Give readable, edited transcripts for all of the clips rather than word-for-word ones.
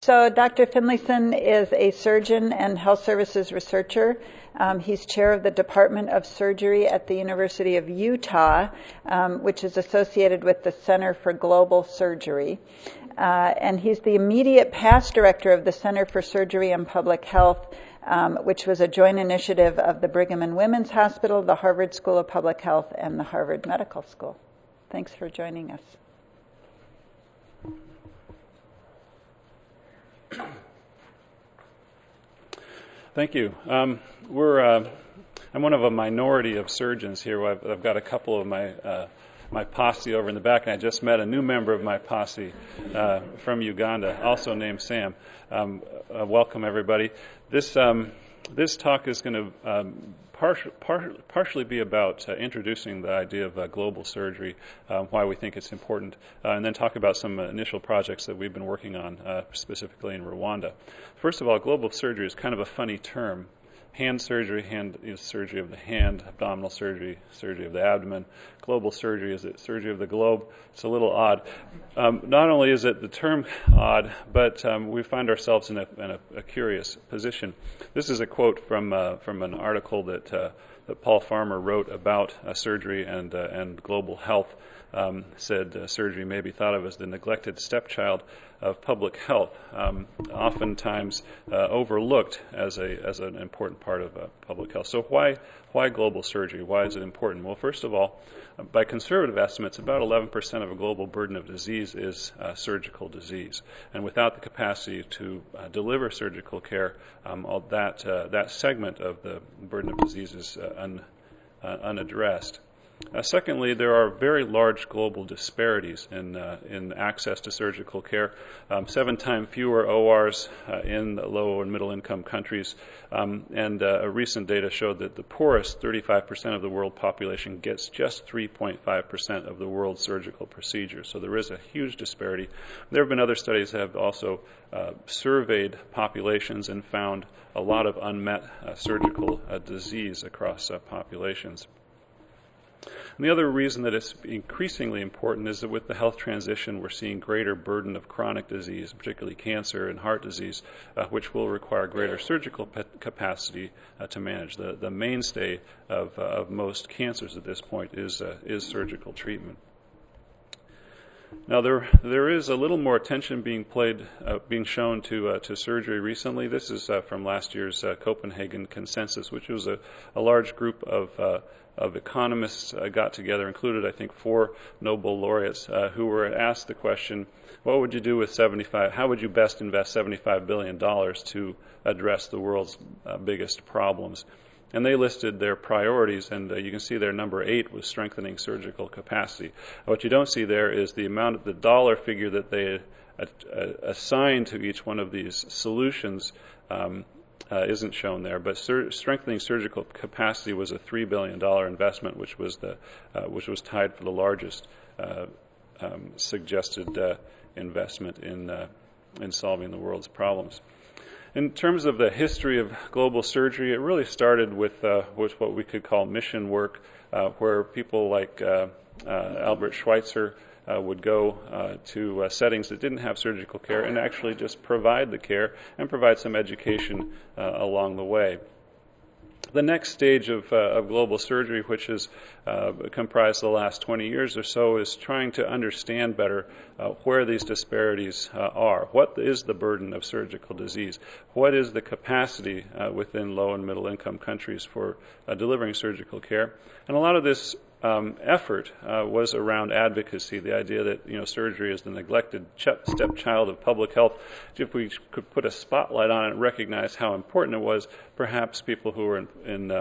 So Dr. Finlayson is a surgeon and health services researcher. He's chair of the Department of Surgery at the University of Utah, which is associated with the Center for Global Surgery. And he's the immediate past director of the Center for Surgery and Public Health, which was a joint initiative of the Brigham and Women's Hospital, the Harvard School of Public Health, and the Harvard Medical School. Thanks for joining us. Thank you. I'm one of a minority of surgeons here. I've got a couple of my posse over in the back, and I just met a new member of my posse from Uganda, also named Sam. Welcome, everybody. This talk is going to partially be about introducing the idea of global surgery, why we think it's important, and then talk about some initial projects that we've been working on, specifically in Rwanda. First of all, global surgery is kind of a funny term. Hand surgery, surgery of the hand, abdominal surgery, surgery of the abdomen. Global surgery, is it surgery of the globe? It's a little odd. Not only is it the term odd, but we find ourselves in a curious position. This is a quote from an article that Paul Farmer wrote about surgery and global health. Said surgery may be thought of as the neglected stepchild of public health, oftentimes overlooked as an important part of public health. So why global surgery? Why is it important? Well, first of all, by conservative estimates, about 11% of a global burden of disease is surgical disease, and without the capacity to deliver surgical care, that segment of the burden of disease is unaddressed. Secondly, there are very large global disparities in access to surgical care. 7 times fewer ORs in the low and middle income countries, and recent data showed that the poorest 35% of the world population gets just 3.5% of the world's surgical procedures. So there is a huge disparity. There have been other studies that have also surveyed populations and found a lot of unmet surgical disease across populations. And the other reason that it's increasingly important is that with the health transition, we're seeing greater burden of chronic disease, particularly cancer and heart disease, which will require greater surgical capacity to manage. The mainstay of most cancers at this point is surgical treatment. Now, there is a little more attention being shown to surgery recently. This is from last year's Copenhagen Consensus, which was a large group of economists got together, included, I think, 4 Nobel laureates who were asked the question, what would you do with how would you best invest $75 billion to address the world's biggest problems? And they listed their priorities, and you can see their number 8 was strengthening surgical capacity. What you don't see there is the amount of the dollar figure that they assigned to each one of these solutions isn't shown there, but strengthening surgical capacity was a $3 billion investment, which was tied for the largest suggested investment in solving the world's problems. In terms of the history of global surgery, it really started with what we could call mission work, where people like Albert Schweitzer would go to settings that didn't have surgical care and actually just provide the care and provide some education along the way. The next stage of global surgery, which has comprised the last 20 years or so, is trying to understand better where these disparities are. What is the burden of surgical disease? What is the capacity within low and middle income countries for delivering surgical care? And a lot of this effort was around advocacy, the idea that surgery is the neglected stepchild of public health. If we could put a spotlight on it and recognize how important it was, perhaps people who are in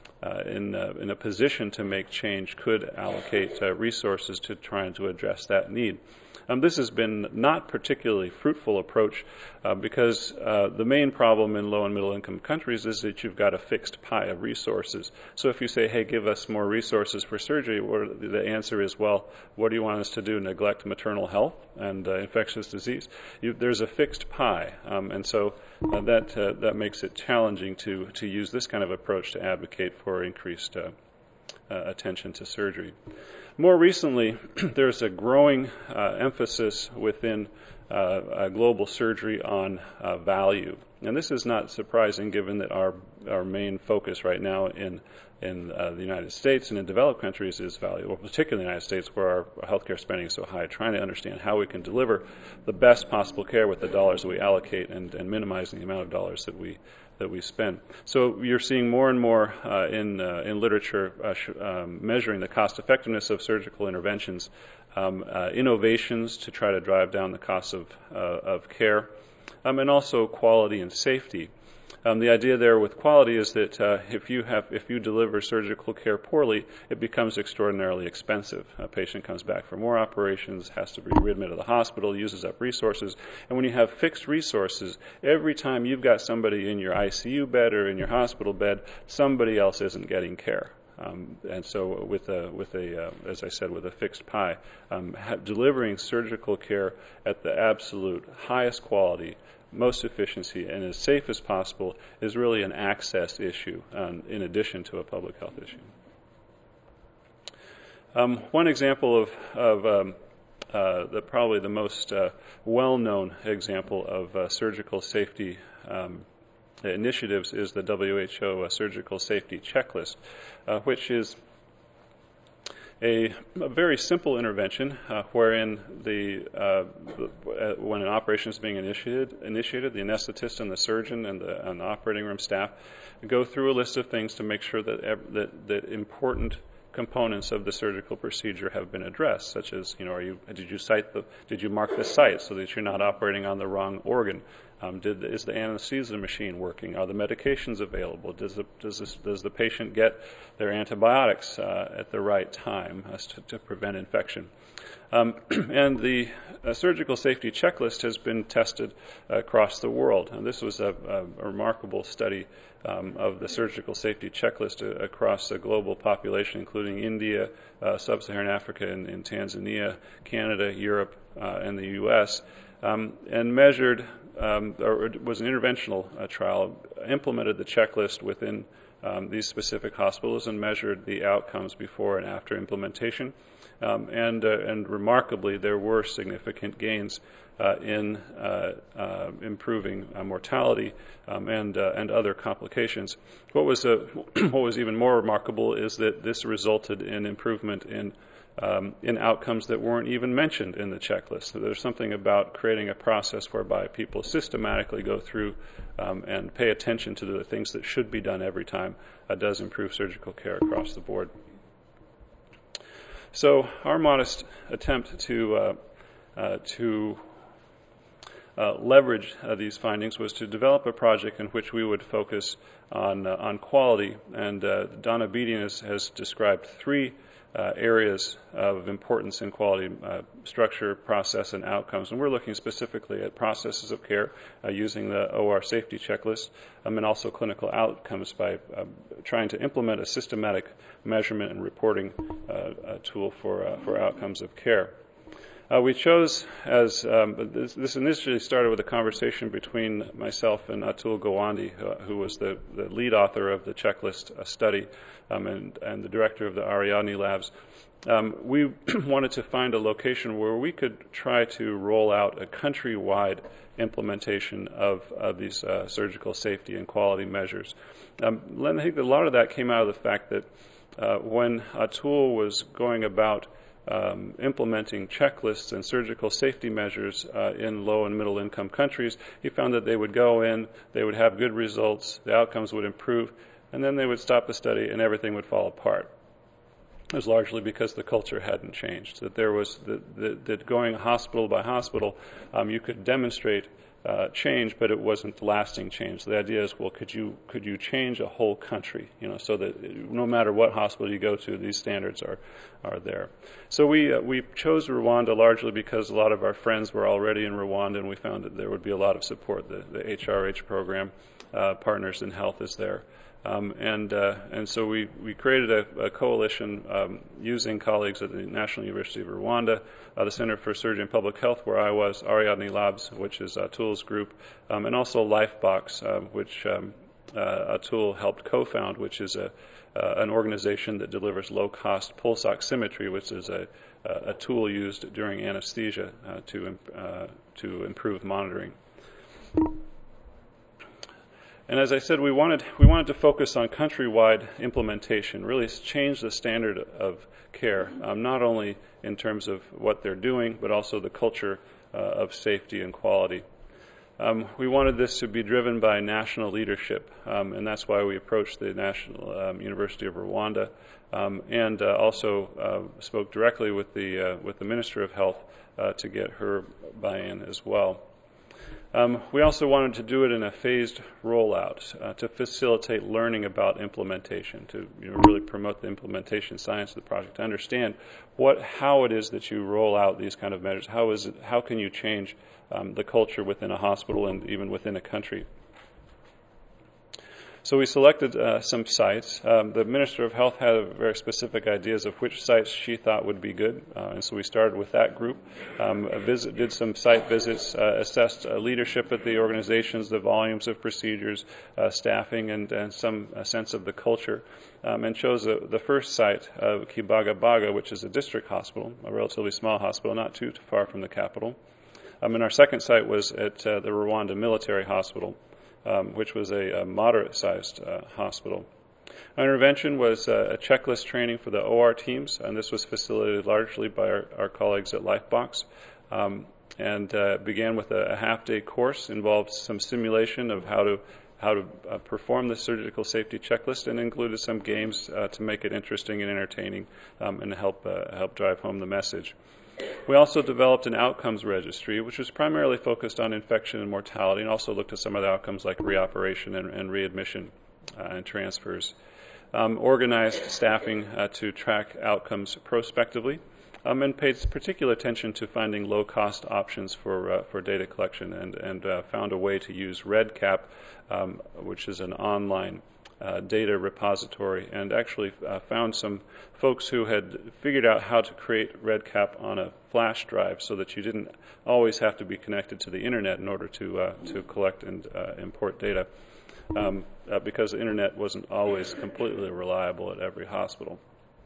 a position to make change could allocate resources to trying to address that need. This has been not particularly fruitful approach because the main problem in low and middle income countries is that you've got a fixed pie of resources. So if you say, hey, give us more resources for surgery, the answer is, well, what do you want us to do, neglect maternal health and infectious disease? There's a fixed pie, and so that makes it challenging to use this kind of approach to advocate for increased attention to surgery. More recently, there's a growing emphasis within global surgery on value. And this is not surprising given that our main focus right now in the United States and in developed countries is value, well, particularly in the United States where our healthcare spending is so high, trying to understand how we can deliver the best possible care with the dollars that we allocate and minimizing the amount of dollars that we spend. So you're seeing more and more in literature measuring the cost effectiveness of surgical interventions, innovations to try to drive down the cost of care, and also quality and safety. The idea there with quality is that if you deliver surgical care poorly, it becomes extraordinarily expensive. A patient comes back for more operations, has to be readmitted to the hospital, uses up resources. And when you have fixed resources, every time you've got somebody in your ICU bed or in your hospital bed, somebody else isn't getting care. And so as I said, with a fixed pie, delivering surgical care at the absolute highest quality, most efficiency, and as safe as possible is really an access issue in addition to a public health issue. One example of probably the most well-known example of surgical safety initiatives is the WHO Surgical Safety Checklist, which is a very simple intervention wherein when an operation is being initiated, the anesthetist and the surgeon and the operating room staff go through a list of things to make sure that important components of the surgical procedure have been addressed, such as, did you mark the site so that you're not operating on the wrong organ? Is the anesthesia machine working? Are the medications available? Does the patient get their antibiotics at the right time to prevent infection? And the surgical safety checklist has been tested across the world. And this was a remarkable study of the surgical safety checklist across a global population, including India, Sub-Saharan Africa, and Tanzania, Canada, Europe, and the U.S., and measured, or it was an interventional trial, implemented the checklist within these specific hospitals and measured the outcomes before and after implementation. And remarkably, there were significant gains in improving mortality and other complications. What was even more remarkable is that this resulted in improvement in outcomes that weren't even mentioned in the checklist. So there's something about creating a process whereby people systematically go through and pay attention to the things that should be done every time does improve surgical care across the board. So our modest attempt to leverage these findings was to develop a project in which we would focus on quality. And Donna Beating has described three areas of importance in quality: structure, process, and outcomes. And we're looking specifically at processes of care using the OR safety checklist, and also clinical outcomes by trying to implement a systematic measurement and reporting tool for outcomes of care. We chose this initially started with a conversation between myself and Atul Gawande, who was the lead author of the checklist study and the director of the Ariadne Labs. We wanted to find a location where we could try to roll out a countrywide implementation of these surgical safety and quality measures. I think a lot of that came out of the fact that when Atul was going about implementing checklists and surgical safety measures in low and middle income countries, he found that they would go in, they would have good results, the outcomes would improve, and then they would stop the study and everything would fall apart. It was largely because the culture hadn't changed, that there was that going hospital by hospital, you could demonstrate change, but it wasn't lasting change. The idea is, well, could you change a whole country, so that no matter what hospital you go to, these standards are there. So we chose Rwanda largely because a lot of our friends were already in Rwanda, and we found that there would be a lot of support. The HRH program, Partners in Health, is there. And so we created a coalition using colleagues at the National University of Rwanda, the Center for Surgery and Public Health, where I was, Ariadne Labs, which is Atul's group, and also Lifebox, which Atul helped co-found, which is an organization that delivers low-cost pulse oximetry, which is a tool used during anesthesia to improve monitoring. And as I said, we wanted to focus on countrywide implementation, really change the standard of care, not only in terms of what they're doing, but also the culture of safety and quality. We wanted this to be driven by national leadership, and that's why we approached the National University of Rwanda, and also spoke directly with the Minister of Health to get her buy-in as well. We also wanted to do it in a phased rollout to facilitate learning about implementation, to really promote the implementation science of the project, to understand how it is that you roll out these kind of measures. How can you change the culture within a hospital and even within a country? So we selected some sites. The Minister of Health had very specific ideas of which sites she thought would be good, and so we started with that group. Did some site visits, assessed leadership at the organizations, the volumes of procedures, staffing, and some sense of the culture, and chose the first site of Kibagabaga, which is a district hospital, a relatively small hospital, not too far from the capital. And our second site was at the Rwanda Military Hospital, which was a moderate-sized hospital. Our intervention was a checklist training for the OR teams, and this was facilitated largely by our colleagues at Lifebox, and began with a half-day course, involved some simulation of how to perform the surgical safety checklist, and included some games to make it interesting and entertaining, and to help drive home the message. We also developed an outcomes registry, which was primarily focused on infection and mortality, and also looked at some of the outcomes like reoperation and readmission and transfers. Organized staffing to track outcomes prospectively, and paid particular attention to finding low-cost options for data collection, and found a way to use REDCap, which is an online data repository, and actually found some folks who had figured out how to create REDCap on a flash drive so that you didn't always have to be connected to the internet in order to collect and import data, because the internet wasn't always completely reliable at every hospital.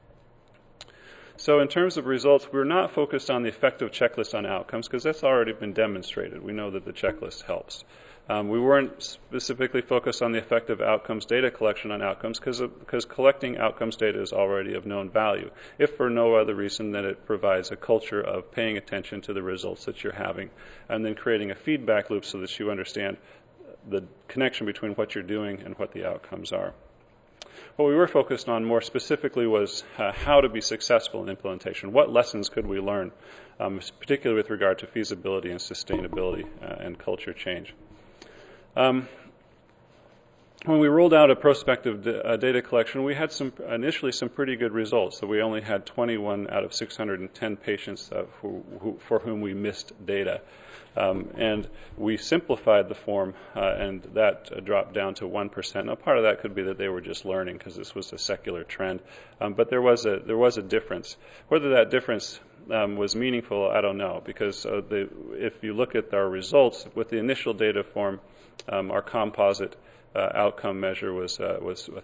So in terms of results, we're not focused on the effective checklist on outcomes, because that's already been demonstrated. We know that the checklist helps. We weren't specifically focused on the effective outcomes data collection on outcomes, because collecting outcomes data is already of known value, if for no other reason than it provides a culture of paying attention to the results that you're having, and then creating a feedback loop so that you understand the connection between what you're doing and what the outcomes are. What we were focused on more specifically was how to be successful in implementation. What lessons could we learn, particularly with regard to feasibility and sustainability and culture change. When we rolled out a prospective data collection, we had initially some pretty good results. So we only had 21 out of 610 patients for whom we missed data. And we simplified the form, and that dropped down to 1%. Now, part of that could be that they were just learning, because this was a secular trend. But there was a difference. Whether that difference was meaningful, I don't know, because if you look at our results with the initial data form, our composite outcome measure was a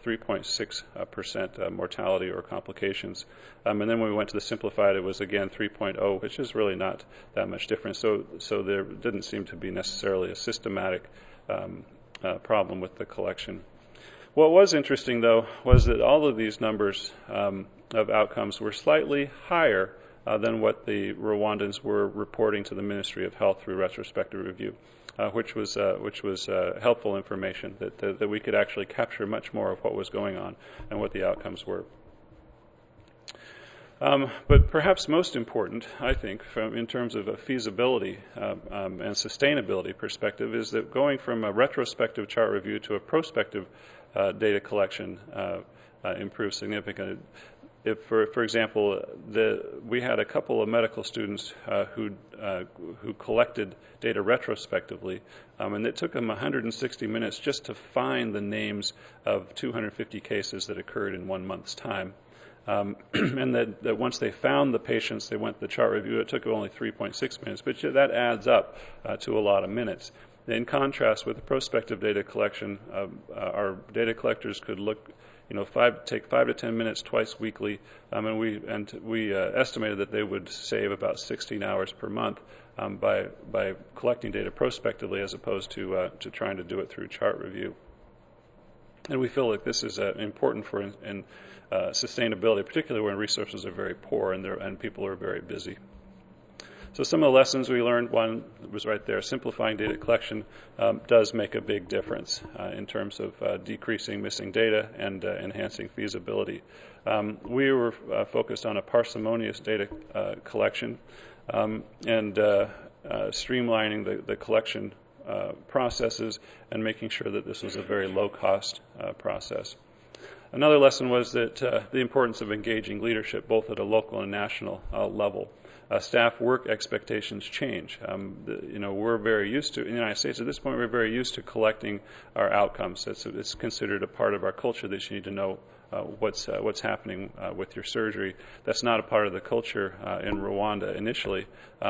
3.6% mortality or complications, and then when we went to the simplified, it was again 3.0, which is really not that much difference. So there didn't seem to be necessarily a systematic problem with the collection. What was interesting, though, was that all of these numbers of outcomes were slightly higher than what the Rwandans were reporting to the Ministry of Health through retrospective review, which was helpful information that we could actually capture much more of what was going on and what the outcomes were. But perhaps most important, I think, in terms of a feasibility and sustainability perspective, is that going from a retrospective chart review to a prospective data collection improved significantly. If, for example, we had a couple of medical students who collected data retrospectively, and it took them 160 minutes just to find the names of 250 cases that occurred in 1 month's time. And that once they found the patients, they went to the chart review. It took only 3.6 minutes, but that adds up to a lot of minutes. In contrast with the prospective data collection, our data collectors could look, take 5 to 10 minutes twice weekly, and we estimated that they would save about 16 hours per month by collecting data prospectively as opposed to trying to do it through chart review. And we feel like this is important for sustainability, particularly when resources are very poor and people are very busy. So some of the lessons we learned, one was right there, simplifying data collection does make a big difference in terms of decreasing missing data and enhancing feasibility. We were focused on a parsimonious data collection and streamlining the collection processes and making sure that this was a very low-cost process. Another lesson was that the importance of engaging leadership both at a local and national level. Staff work expectations change. We're very used to, in the United States at this point, we're very used to collecting our outcomes. It's considered a part of our culture that you need to know what's happening with your surgery. That's not a part of the culture in Rwanda initially,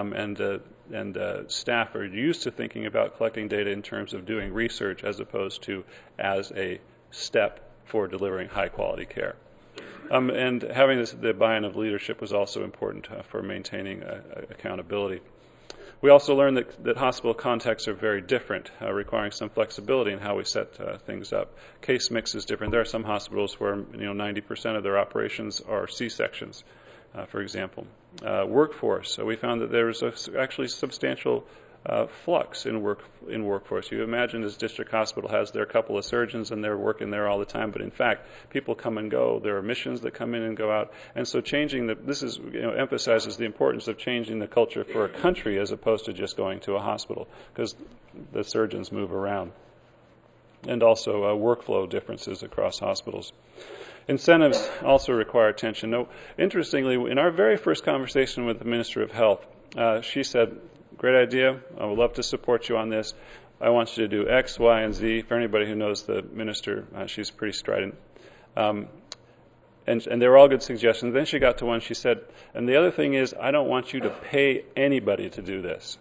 and staff are used to thinking about collecting data in terms of doing research as opposed to as a step for delivering high-quality care. And having the buy-in of leadership was also important for maintaining accountability. We also learned that hospital contexts are very different, requiring some flexibility in how we set things up. Case mix is different. There are some hospitals where 90% of their operations are C-sections, for example. Workforce. So we found that there was actually substantial flux in workforce. You imagine this district hospital has their couple of surgeons and they're working there all the time, but in fact, people come and go. There are missions that come in and go out, and so this is emphasizes the importance of changing the culture for a country as opposed to just going to a hospital, because the surgeons move around, and also workflow differences across hospitals. Incentives also require attention. Now, interestingly, in our very first conversation with the Minister of Health, she said, "Great idea. I would love to support you on this. I want you to do X, Y, and Z." For anybody who knows the minister, she's pretty strident. And they were all good suggestions. Then she got to one, she said, "And the other thing is, I don't want you to pay anybody to do this."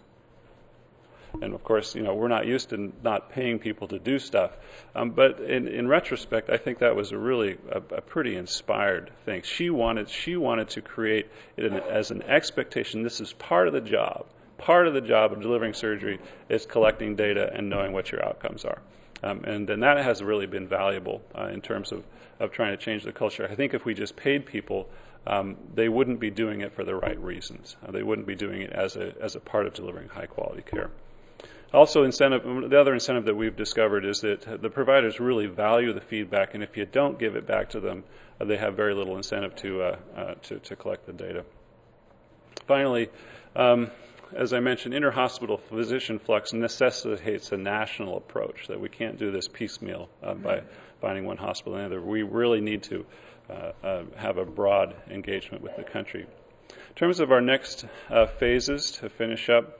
And of course, we're not used to not paying people to do stuff. But in retrospect, I think that was a pretty inspired thing. She wanted to create it as an expectation. This is part of the job. Part of the job of delivering surgery is collecting data and knowing what your outcomes are. And that has really been valuable in terms of trying to change the culture. I think if we just paid people, they wouldn't be doing it for the right reasons. They wouldn't be doing it as a part of delivering high-quality care. Also, the other incentive that we've discovered is that the providers really value the feedback, and if you don't give it back to them, they have very little incentive to collect the data. Finally, as I mentioned, interhospital physician flux necessitates a national approach, that we can't do this piecemeal by finding one hospital or another. We really need to have a broad engagement with the country. In terms of our next phases to finish up,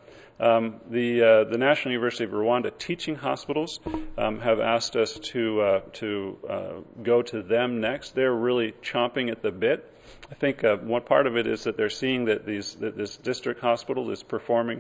the National University of Rwanda teaching hospitals have asked us to go to them next. They're really chomping at the bit. I think one part of it is that they're seeing that this district hospital is performing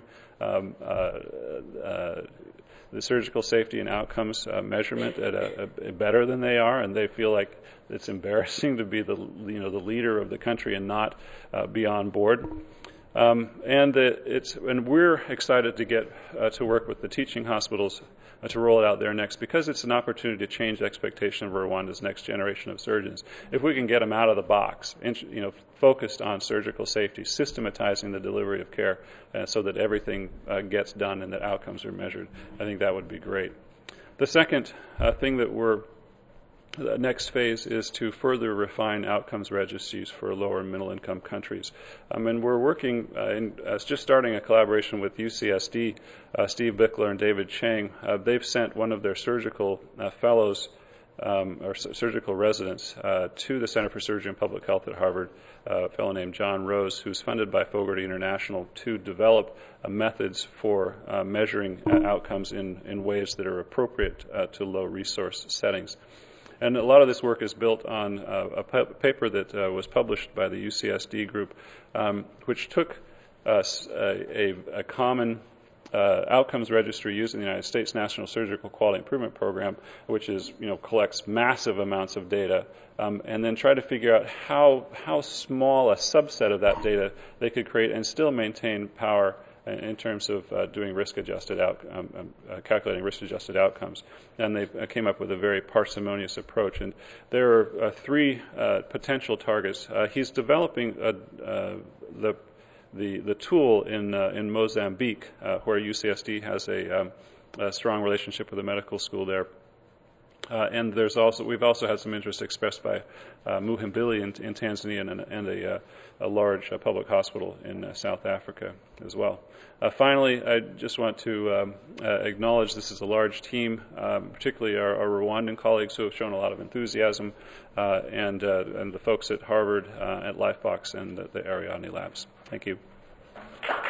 the surgical safety and outcomes measurement at better than they are, and they feel like it's embarrassing to be the leader of the country and not be on board. And we're excited to get to work with the teaching hospitals to roll it out there next, because it's an opportunity to change the expectation of Rwanda's next generation of surgeons. If we can get them out of the box, focused on surgical safety, systematizing the delivery of care so that everything gets done and that outcomes are measured, I think that would be great. The second thing the next phase is to further refine outcomes registries for lower and middle income countries. And we're working, just starting a collaboration with UCSD, Steve Bickler and David Chang. They've sent one of their surgical fellows or surgical residents to the Center for Surgery and Public Health at Harvard, a fellow named John Rose, who's funded by Fogarty International to develop methods for measuring outcomes in ways that are appropriate to low resource settings. And a lot of this work is built on a paper that was published by the UCSD group, which took a common outcomes registry used in the United States National Surgical Quality Improvement Program, which is, collects massive amounts of data, and then try to figure out how small a subset of that data they could create and still maintain power in terms of doing calculating risk-adjusted outcomes. And they came up with a very parsimonious approach. And there are three potential targets. He's developing the tool in Mozambique, where UCSD has a strong relationship with the medical school there. And we've also had some interest expressed by Muhimbili in Tanzania and a large public hospital in South Africa as well. Finally, I just want to acknowledge this is a large team, particularly our Rwandan colleagues who have shown a lot of enthusiasm, and the folks at Harvard, at Lifebox, and the Ariadne Labs. Thank you.